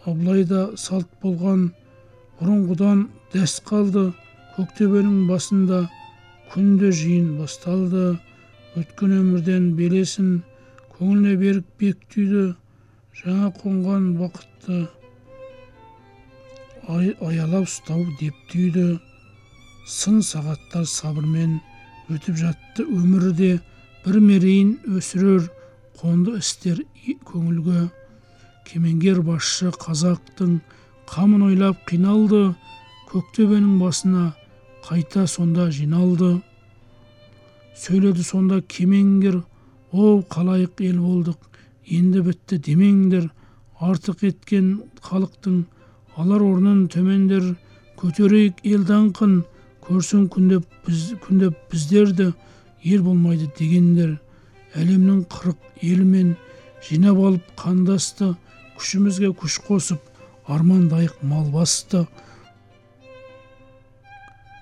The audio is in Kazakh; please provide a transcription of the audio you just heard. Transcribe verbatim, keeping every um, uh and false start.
Абылайда салт болған бұрынғыдан дәс қалды. Көктөбенің басында күнде жиын басталды. Өткен өмірден белесін көңіліне берік бек түйді. Жаңа қонған бақытты ай, аялап ұстау деп түйді. Сын сағаттар сабырмен өтіп жатты өмірде. Бір мерейін өсірер қонды істер көңілге. Кемеңгер басшы қазақтың қамын ойлап қиналды. Көктөбенің басына қайта сонда жиналды. Сөйледі сонда кемеңгер: о қалайық ел болдық, енді бітті демеңдер. Артық еткен халықтың алар орнын төмендер. Көтерейік ел даңқын, көрсін күндеп, біз, күндеп біздерді. Ел болмайды дегендер. Әлемнің қырық елімен жинап алып қандасты. Күшімізге күш қосып армандайық мал басты.